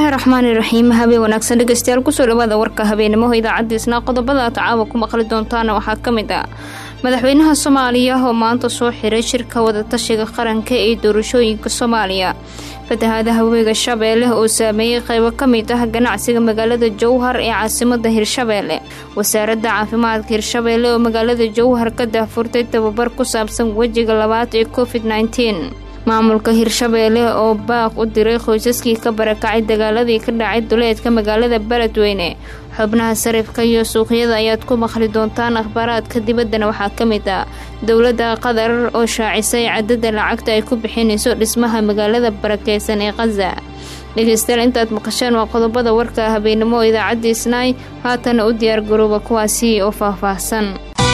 bismillaahi raxmaani raxiim. habeen wanaagsan dhegeystayaal kusoo dhawaada warka habeenimo idaacadda isna qodobada tacaawa ku maqli doontaan waxaa ka mid ah madaxweynaha Soomaaliya oo maanta soo xiray shirka wada tashiga qaranka ee doorashooyinka Soomaaliya. fatahaadaha webiga Shabeelle oo saameeyay qaybo ka mid ah ganacsiga magaalada Jowhar ee caasimadda Hirshabeelle. wasaaradda caafimaadka Hirshabeelle oo magaalada Jowhar ka daahfurtay tababar ku saabsan wajiga labaad ee COVID-19. maamulka Hirshabeelle oo baaq u diray qoysaskii ka barakacay dagaaladii ka dhacay duleedka magaalada Beledweyne. xubnaha sarifka iyo suuqyada ayaad ku maqli doontaan akhbaaraadka dibaddana waxaa ka mid ah dowladda Qatar oo shaacisay cadadda lacagta ay ku bixinayso dhismaha magaalada barakeysan ee Gaza. dhegeystayaal intaad maqasheen waa qodobada warka habeenimo idaacadda Isnaay haatan u diyaar garooba kuwaasi oo faahfaahsan.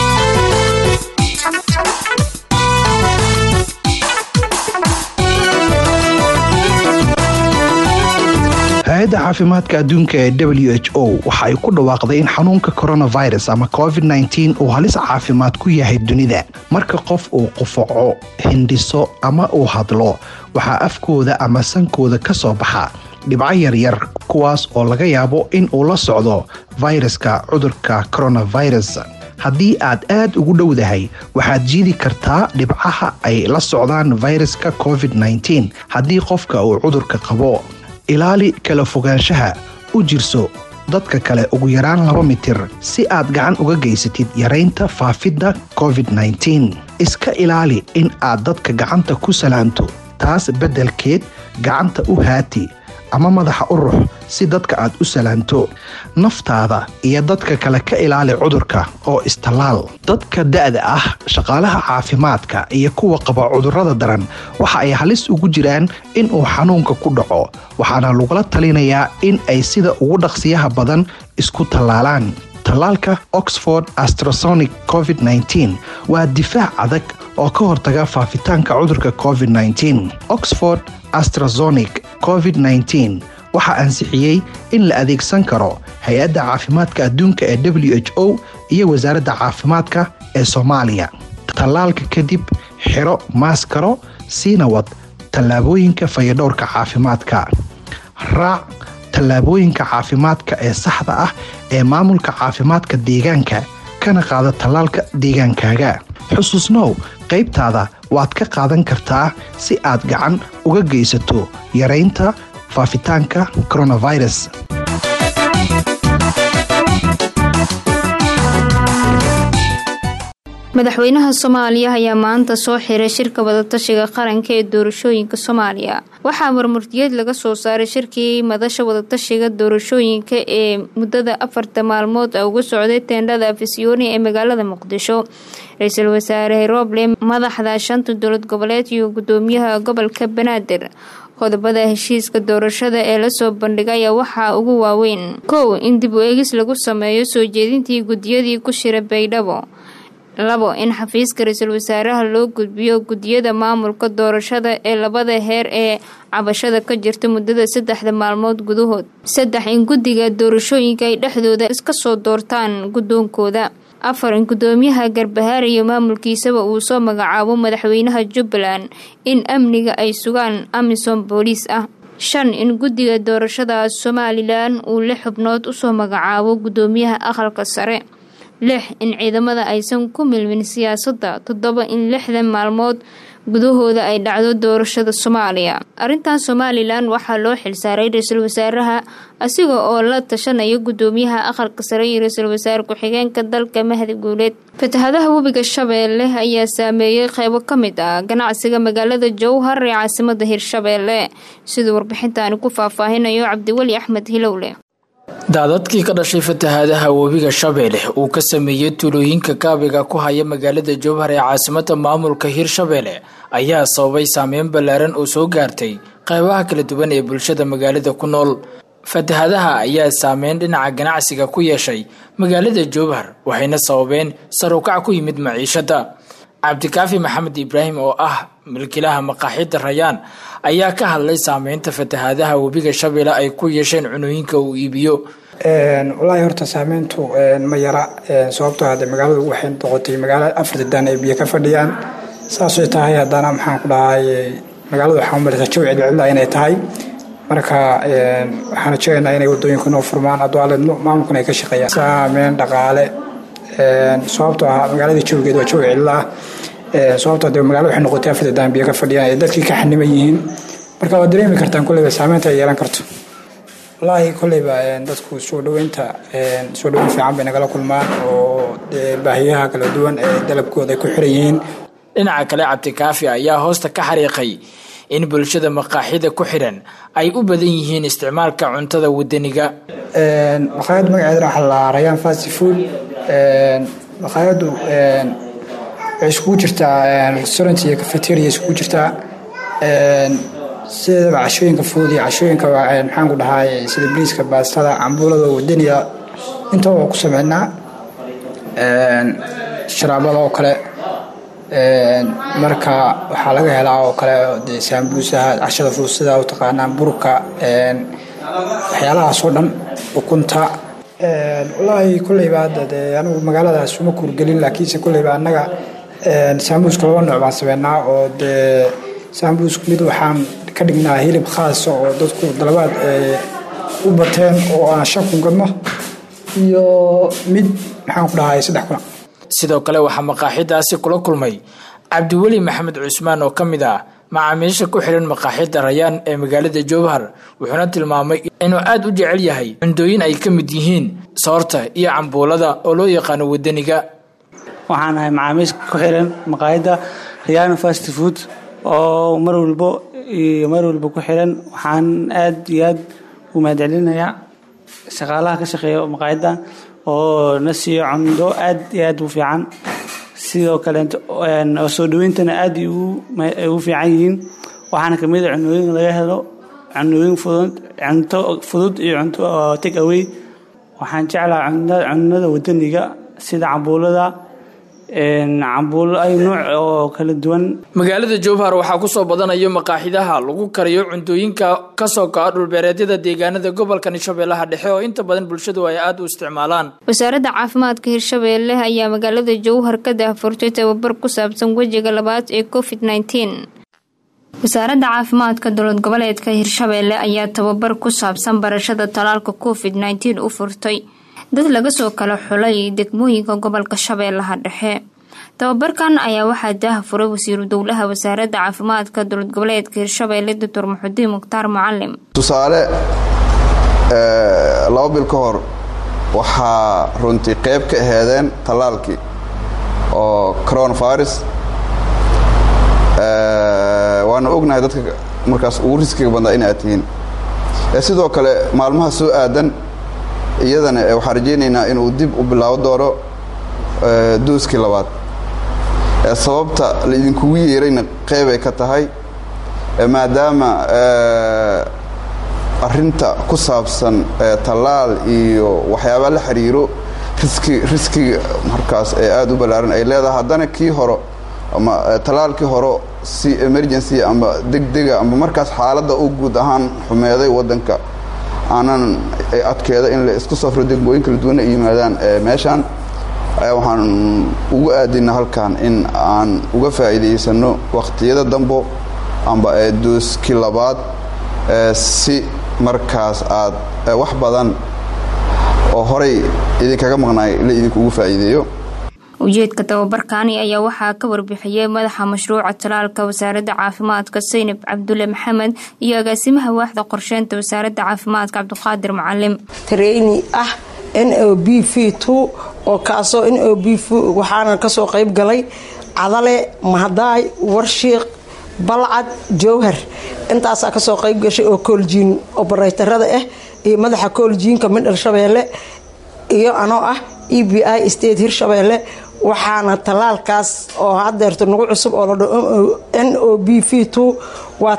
hay'adda caafimaadka adduunka ee WHO waxa ay ku dhawaaqday in xanuunka coronavirus ama COVID-19 uu halis caafimaad ku yahay dunida. marka qof uu qufaco, hindhiso ama uu hadlo, waxaa afkooda ama sankooda ka soo baxa dhibco yaryar kuwaas oo laga yaabo in uu la socdo fayraska cudurka coronavirus. haddii aad ugu dhowdahay waxaad jiidi kartaa dhibcaha ay la socdaan fayraska COVID-19 haddii qofka uu cudurka qabo. ilaali kala fogaanshaha, u jirso dadka kale ugu yaraan 2 mitir si aad gacan uga geysatid yaraynta faafidda COVID-19. iska ilaali in aad dadka gacanta ku salaanto, taas beddelkeed gacanta u haati ama madaxa u rux si dadka aad u salaanto. naftaada iyo dadka kale ka ilaali cudurka oo istallaal. dadka da'da ah, shaqaalaha caafimaadka iyo kuwa qaba cudurrada daran waxa ay halis ugu jiraan in uu xanuunka ku dhaco, waxaana lagula talinayaa in ay sida ugu dhaqsiyaha badan isku tallaalaan. tallaalka Oxford AstraZeneca COVID-19 waa difaac adag oo ka hortaga faafitaanka cudurka COVID-19. Oxford AstraZeneca COVID-19 waxa ansixiyay in la adeegsan karo hay'adda caafimaadka adduunka ee WHO iyo wasaaradda caafimaadka ee Soomaaliya. tallaalka kadib xiro maaskaro, siina wad tallaabooyinka fayadhowrka caafimaadka. raac tallaabooyinka caafimaadka ee saxda ah ee maamulka caafimaadka deegaanka, kana qaada tallaalka deegaankaaga. xusuusnow, qaybtaada waad ka qaadan kartaa si aad gacan uga geysato yaraynta faafitaanka coronavirus. madaxweynaha Soomaaliya ayaa maanta soo xiray shirka wada tashiga qaranka ee doorashooyinka Soomaaliya. waxaa marmurtiyeed laga soo saaray shirkii madasha wada tashiga doorashooyinka ee muddada 4 maalmood ugu socday teendhada Afisyooni ee magaalada Muqdisho. ra'iisul wasaare Roble, madaxda 5 dowlad goboleed iyo gudoomiyaha gobolka Banaadir. qodobada heshiiska doorashada ee la soo bandhigay waxaa ugu waaweyn: 1. in dib u eegis lagu sameeyo soo jeedintii gudiyadii ku shiray Baydhabo. 2. in xafiiska ra'iisul wasaaraha loo gudbiyo gudiyada maamulka doorashada ee labada heer ee cabashada ka jirta muddada 3 maalmood gudahood. 3. in guddiga doorashooyinka ay dhexdooda iska soo doortaan gudoonkooda. 4. in gudoomiyaha Garbahaar iyo maamulkiisaba uu soo magacaabo madaxweynaha Jubbaland in amniga ay sugaan amisom booliis ah. 5. in guddiga doorashada Somaliland uu 6 xubnood u soo magacaabo gudoomiyaha aqalka sare. 6. in ciidamada aysan ku milmin siyaasadda. 7. in 6 maalmood gudahooda ay dhacdo doorashada Soomaaliya. arrintan Somaliland waxaa loo xilsaaray ra'iisul wasaaraha asiga oo la tashanayo gudoomiyaha aqalka sare iyo ra'iisul wasaar ku-xigeenka dalka Mahdi Guuleed. fatahaadaha webiga Shabeelle ayaa saameeyay qaybo ka mid ah ganacsiga magaalada Jowhar ee caasimadda Hirshabeelle, sidoo warbixintan ku faahfaahinayo Cabdiwali Axmed Hilowle. daadadkii ka dhashay fatahaadaha webiga Shabeelle uu ka sameeyay tuulooyinka kaabiga ku haya magaalada Jowhar ee caasimadda maamulka Hirshabeelle ayaa sababay saameyn ballaaran oo soo gaartay qaybaha kala duwan ee bulshada magaalada ku nool. fatahaadaha ayaa saameyn dhinaca ganacsiga ku yeeshay magaalada Jowhar, waxayna sababeen sar u kac ku yimid maciishada. Cabdikaafi Maxamed Ibraahim oo ah milkiilaha maqaaxida Rayaan ayaa ka hadlay saameynta fatahaadaha webiga Shabeelle ay ku yeesheen cunooyinka uu iibiyo. walahi horta saameyntu ma yara, sababtoo ah magaaladu waxay noqotay magaalo 4 dan ay biyo ka fadhiyaan. saasoo tahay haddana maxaan ku dhahay magaalada waxaan u maleeyaa jawi cidla inay tahay marka waxaan jeclahay inay wadooyinku noo furmaan adwaaledno maamulkuna ay ka shaqeeyaan saameyn dhaqaale sababtoo ah magaalada joogeed waa joog cidla sababtoo ah magaalada waxay noqotay afar daan biyo ka fadhiyaan dadkii ka xaniman yihiin marka waa dareemi kartaan kulleyba saameynta ay yeelan karto wallaahi kulleyba dadku soo dhaweyn fiican bay nagala kulmaan oo baahiyaha kala duwan ee dalabkooda ay ku xiran yihiin dhinaca kale cabdikaafi ayaa hoosta ka xariiqay in bulshada maqaaxida ku xiran ay u badan yihiin isticmaalka cuntada wadaniga maqaayad magaceedana waxaa la Rayaan fast food maqaayadu waxay iskugu jirtaa restaurant iyo cafeteria iskugu jirtaa sida cashooyinka fudud iyo cashooyinka maxaan ku dhahay sida bariiska baastada cambuulada wadaniga inta oo ku sameynaa sharaabada oo kale marka waxaa laga helaa oo kale saambuusaha cashada fudud sida u taqaanaan burka waxyaalahaas oo dhan ukunta wallaahi kulleyba hadda anigu magaaladaas uma kuurgelin laakiinse kulleyba annaga saambuuska laba nooc baan sameynaa oo saambuuska mid waxaan ka dhignaa hilib khaasa oo dadku dalabaad u bateen oo aan 5 kun gadno iyo mid maxaan ku dhahay 3 kun sidoo kale waxaa maqaaxidaasi kula kulmay cabdiweli maxamed cusmaan oo ka mid ah macaamiisha ku xiran maqaaxida Rayaan ee magaalada Jowhar wuxuuna tilmaamay inuu aad u jecel yahay cundooyin ay ka mid yihiin soorta iyo cambuulada oo loo yaqaan wadaniga waxaan ahay macaamiisha ku xiran maqaaxida Rayaan fast food oo mar walba ku xiran waxaan aad iyo aad u mahadcelinayaa shaqaalaha ka shaqeeya maqaaxida oo nasiyo cundo aad iyo aad u fiican sidoo kale soo dhaweentana aad u fiican yihiin waxaana kamid ah cunooyin laga helo cunooyin fudud iyo cunto take away waxaan jeclahay cunada wadaniga sida cambuulada cambuulo ay nooc oo kala duwan magaalada Jowhar waxaa ku soo badanayo maqaaxidaha lagu kariyo cuntooyinka ka soo go'a dhulbeereedyada deegaanada gobolka Shabeellaha Dhexe oo inta badan bulshadu ay aad u isticmaalaan wasaaradda caafimaadka Hirshabeelle ayaa magaalada Jowhar ka daahfurtay tababar ku saabsan wajiga labaad ee COVID-19 wasaaradda caafimaadka dowlad goboleedka Hirshabeelle ayaa tababar ku saabsan barashada talaalka COVID-19 u furtay dad laga soo kala xulay degmooyinka gobolka Shabeellaha Dhexe tababarkan ayaa waxaa daahfuray wasiiru dowlaha wasaaradda caafimaadka dowlad goboleedka Hirshabeelle Dr. Maxudiin Mukhtaar Mucallim tusaale 2 bil ka hor waxaa runtii qayb ka ahaadeen talaalkii oo coronavirus waana ognahay dadka markaas ugu riskiga badan in ay tihiin sidoo kale maalmaha soo aadan iyadana waxaan rajaynaynaa inuu dib u bilaabo doono dooskii labaad sababta la idinkugu yeerayna qayb ay ka tahay maadaama arinta ku saabsan talaal iyo waxyaabo la xiriiro riskiga markaas aad u balaaran ay leedahay haddana kii hore ama talaalkii hore si emergency ama degdega ama markaas xaaladda u guud ahaan xumeeday wadanka aanan adkeeda in la isku safro degmooyin kala duwan ay yimaadaan meeshaan waxaan ugu aadinaa halkan in aan uga faa'iideysano waqtiyada dambo amba dooskii labaad si markaas aad wax badan oo horey idinkaga maqnaay la idinkugu faa'iideeyo ujeedka tababarkaani ayaa waxaa ka warbixiyay madaxa mashruuca talaalka wasaaradda caafimaadka Saynab Cabdulle Maxamed iyo agaasimaha waaxda qorsheynta wasaaradda caafimaadka Cabdiqaadir Mucallim training ah NOBV2 oo kaasoo NOBV waxaana ka soo qayb galay Cadale Mahadaay Warshiiq Balcad Jowhar intaas ka soo qayb gashay oo kooljiin operatorada iyo madaxa kooljiinka Midal Shabeelle iyo anoo ah EBI State Hirshabeelle waxaana talaalkaas oo hadeerto nagu cusub oo la NOBV2 waa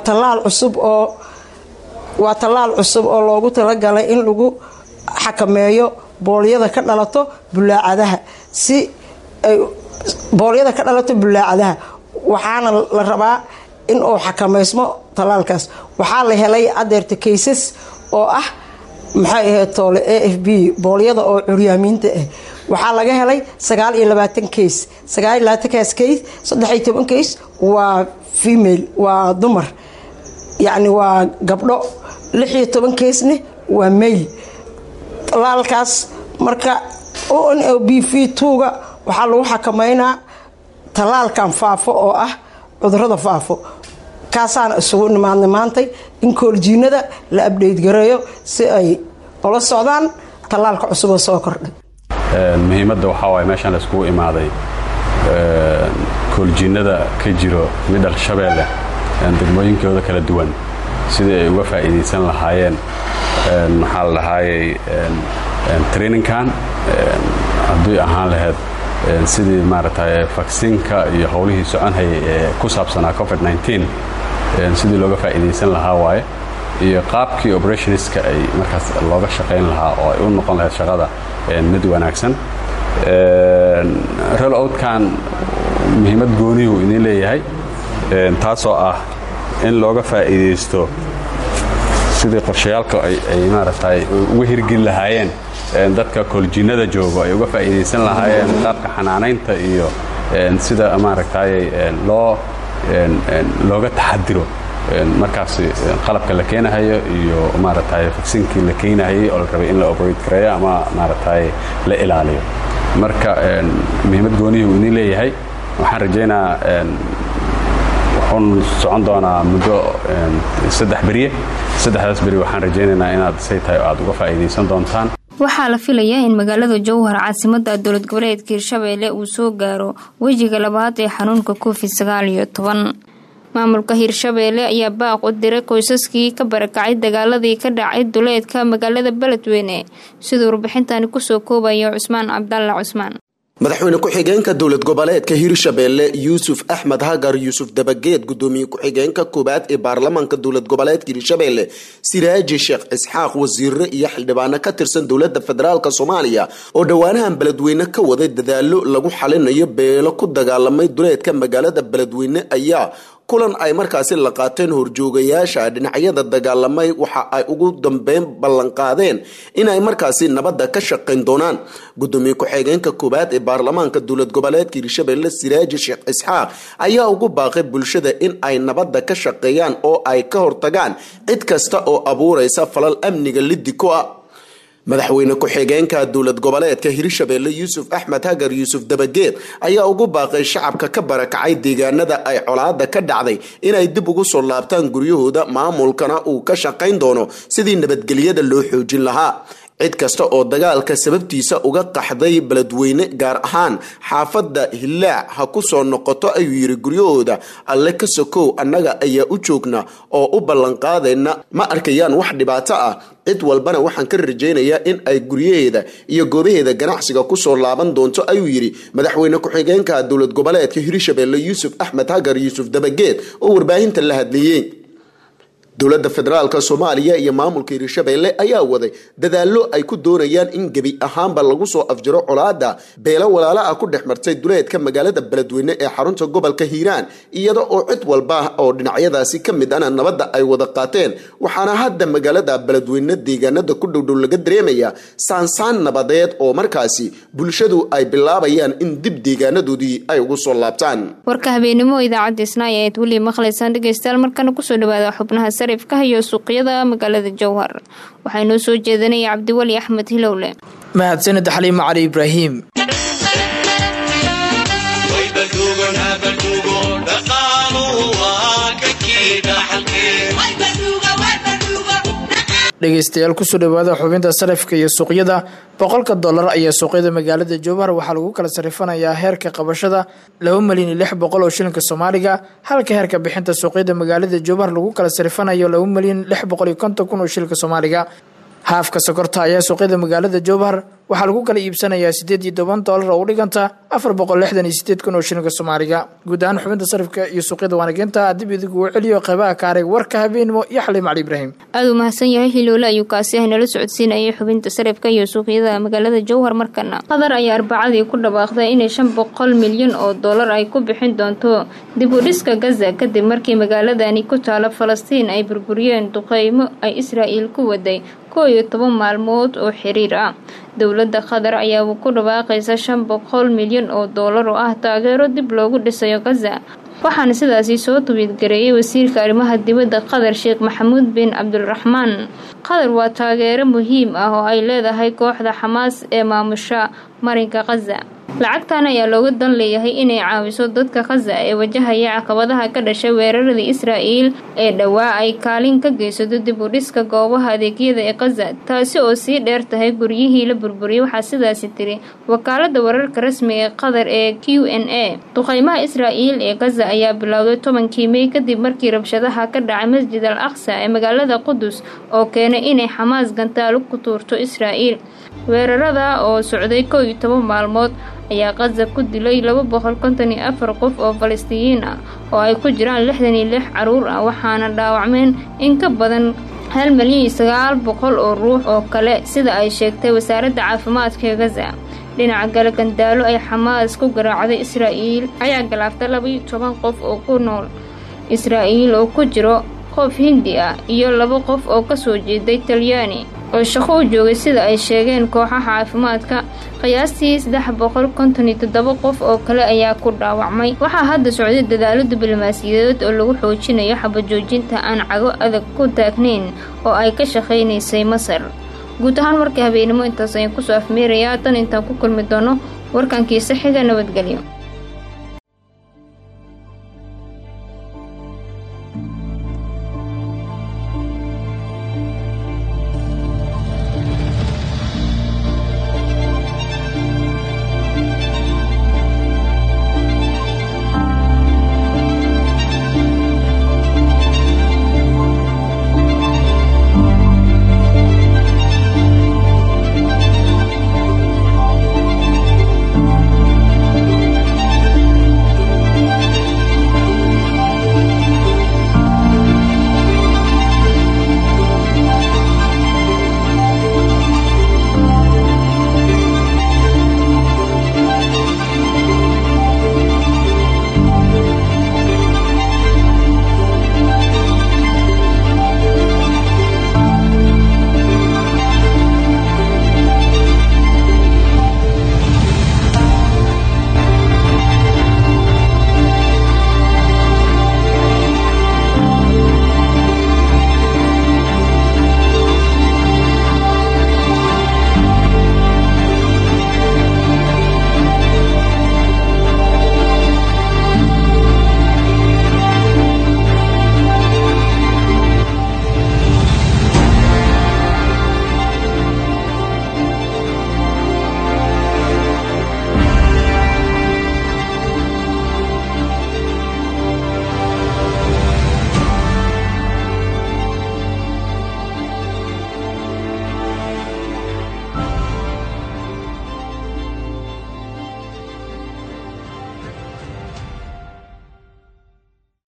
talaal cusub oo loogu talagalay in lagu xakameeyo boolyada ka dhalato bulaacadaha si ay boolyada ka dhalato bulaacadaha waxaana la rabaa in uu xakameysmo talaalkaas waxaa la helay adeerta cases oo ah maxay ahayd toole AFB boolyada oo curyaamiinta waxaa laga helay 29 case 29 case 13 case waa female waa dumar yani waa gabdho 16 keesna waa mayl. talaalkaas marka ONOBV2ga waxaa lagu xakameynaa talaalkan faafo oo ah cudurrada faafo. kaasaan isugu nimaadnay maantay in kooljiinada la update gareeyo si ay ula socdaan talaalka cusub oo soo kordhay. muhiimadda waxaa waaye meeshaan la iskugu imaaday kooljiinada ka jiro midal Shabeelle degmooyinkooda kala duwan sidii ay uga faa'iideysan lahaayeen maxaa la dhahaayay trainingkan haddii ahaan lahayd sidii maaragtay vaccine-ka iyo howlihii soconayay ee ku saabsanaa COVID-19 sidii looga faa'iideysan lahaa waaye iyo qaabkii operationska ay markaas looga shaqayn lahaa oo ay u noqon lahayd shaqada mid wanaagsan. roll outkan muhiimad gooniyu idin leeyahay taasoo ah in looga faa'iideysto sidii qorshayaalka ay maaragtay uga hirgelin lahaayeen dadka kooljiinada joogo ay uga faa'iideysan lahaayeen qaabka xanaanaynta iyo sida maaragtay looga taxadiro markaas qalabka la keenayo iyo maaragtay vaccine-kii la keenayo oo la rabay in la operate gareeyo ama maaragtay la ilaaliyo. marka muhiimad gooniyu idin leeyahay waxaan rajaynayaa wuxuu socon doonaa muddo 3 beri. 3daas beri waxaan rajaynaynaa inaad say tahay aad uga faa'iideysan doontaan. waxaa la filayaa in magaalada Jowhar caasimadda dowlad goboleedka Hirshabeelle uu soo gaaro wejiga labaad ee xanuunka COVID-19. maamulka Hirshabeelle ayaa baaq u diray qoysaskii ka barakacay dagaaladii ka dhacay duleedka magaalada Beledweyne sidoo warbixintani ku soo koobayo Cusmaan Cabdalla Cusmaan. madaxweyne ku-xigeenka dowlad goboleedka Hirshabeelle Yuusuf Axmed Hagar Yuusuf Dabageed gudoomiye ku-xigeenka koobaad ee baarlamaanka dowlad goboleedka Hirshabeelle Siraaji Sheekh Isxaaq wasiirre iyo xildhibaano ka tirsan dowladda federaalka Soomaaliya oo dhawaanahan Beledweyne ka waday dadaalo lagu xalinayo beelo ku dagaalamay duleedka magaalada Beledweyne ayaa kulan ay markaasi la qaateen horjoogayaasha dhinacyada dagaalamay waxa ay ugu dambeyn ballan qaadeen in ay markaasi nabadda ka shaqayn doonaan. gudoomiye ku-xigeenka koobaad ee baarlamaanka dowlad goboleedka Hirshabeelle Siraaji Sheekh Isxaaq ayaa ugu baaqay bulshada in ay nabadda ka shaqeeyaan oo ay ka hortagaan cid kasta oo abuuraysa falal amniga liddi ku ah. madaxweyne ku-xigeenka dowlad goboleedka Hirshabeelle Yuusuf Axmed Hagar Yuusuf Dabageed ayaa ugu baaqay shacabka ka barakacay deegaanada ay colaada ka dhacday inay dib ugu soo laabtaan guryahooda maamulkana uu ka shaqayn doono sidii nabadgelyada loo xoojin lahaa. cid kasta oo dagaalka sababtiisa uga qaxday Beledweyne gaar ahaan xaafadda Hillaac ha ku soo noqoto ayuu yiri guryahooda alle ka sokow annaga ayaa u joogna oo u ballan qaadayna ma arkayaan wax dhibaato ah. cid walbana waxaan ka rajaynayaa in ay guryaheeda iyo goobaheeda ganacsiga ku soo laaban doonto ayuu yiri madaxweyne ku-xigeenka dowlad goboleedka Hirshabeelle Yuusuf Axmed Hagar Yuusuf Dabageed oo warbaahinta la hadlayay. dowladda federaalka Soomaaliya iyo maamulka Hirshabeelle ayaa waday dadaalo ay ku doonayaan in gabi ahaanba lagu soo afjiro colaada beelo walaalo ah ku dhexmartay duleedka magaalada Beledweyne ee xarunta gobolka Hiiraan iyada oo cid walba oo dhinacyadaasi ka mid ah nabadda ay wada qaateen. waxaana hadda magaalada Beledweyne deegaanada ku dhow laga dareemayaa saansaan nabadeed oo markaasi bulshadu ay bilaabayaan in dib deegaanadoodii ay ugu soo laabtaan. warka habeenimo idaacadda Isnaa ee wali maqlaysaan dhageystayaal markana ku soo dhawaada xubnaha sarifka iyo suuqyada magaalada Jowhar waxay noo soo jeedinaya Cabdiwali Axmed Hilowle. mahadsanid Xaliima Cali Ibraahim. dhegeystayaal ku soo dhawaada xubinta sarifka iyo suuqyada. $100 ayaa suuqyada magaalada Jowhar waxaa lagu kala sarifanayaa heerka qabashada 2,600,000 oo shilinka Soomaaliga halka heerka bixinta suuqyada magaalada Jowhar lagu kala sarifanayo 2,650,000 oo shilinka Soomaaliga. haafka sokorta ayaa suuqyada magaalada Jowhar waxaa lagu kala iibsanayaa $18 oo u dhiganta 468,000 oo shilinka Soomaaliga. guud ahaan xubinta sarifka iyo suuqyada wanaaganta dib idigu celiyo qaybaha kaareeg warka habeenimo iyo Xaliima Cali Ibraahim. aad u mahadsan yahay Hilowle ayuu kaasi nala socodsiinayay xubinta sarifka iyo suuqyada magaalada Jowhar markana. Qatar ayaa Arbacadii ku dhawaaqday in $500 milyan oo ay ku bixin doonto dib u dhiska Gaza kadib markii magaaladani ku taala Falastiin ay burburiyeen duqeymo ay Israa'iil ku waday 11 maalmood oo xiriir ah. dowladda Qatar ayaa ku dhawaaqaysa $500 milyan oo ah taageero dib loogu dhisayo Gaza waxaana sidaasi soo tubiidgareeyay wasiirka arrimaha dibadda Qatar Sheekh Maxamuud bin Cabdulraxmaan. Qatar waa taageero muhiim ah oo ay leedahay kooxda Xamaas ee maamusha marinka Gaza. lacagtan ayaa looga dan leeyahay inay caawiso dadka Gaza ee wajahaya caqabadaha ka dhashay weeraradii Israa'iil ee dhawaa ay kaalin ka geysato dib u dhiska goobaha adeegyada ee Gaza, taasi oo sii dheer tahay guryihii la burburiyay. waxaa sidaasi tiri wakaalada wararka rasmiga ee Qatar ee QNA. duqeymaha Israa'iil ee Gaza ayaa bilowday 10kii May kadib markii rabshadaha ka dhacay Masjid al-Aqsa ee magaalada Qudus oo keenay inay Xamaas gantaalo ku tuurto Israa'iil. weerarada oo socday 11 maalmood ayaa Gaza ku dilay 254 qof oo Falastiiniyiin ah oo ay ku jiraan 66 caruur ah, waxaana dhaawacmeen in ka badan 1,900,000 oo ruux oo kale sida ay sheegtay wasaaradda caafimaadka ee Gaza. dhinaca kale gandaalo ay Xamaas ku garaacday Israa'iil ayaa galaaftay 12 qof oo ku nool Israa'iil oo ku jiro qof Hindi ah iyo 2 qof oo ka soo jeeday Talyaani oo shaqo u joogay sida ay sheegeen kooxaha caafimaadka. qiyaastii 357 qof oo kale ayaa ku dhaawacmay. waxaa hadda socday dadaalo diblomaasiyadeed oo lagu xoojinayo xabajoojinta aan cago adag ku taagnayn oo ay ka shaqeynaysay Masar. guud ahaan markii habeenimo intaas ayaan ku soo afmeerayaa tan intaan ku kulmi doono warkankiisa xiga. nabadgelyo.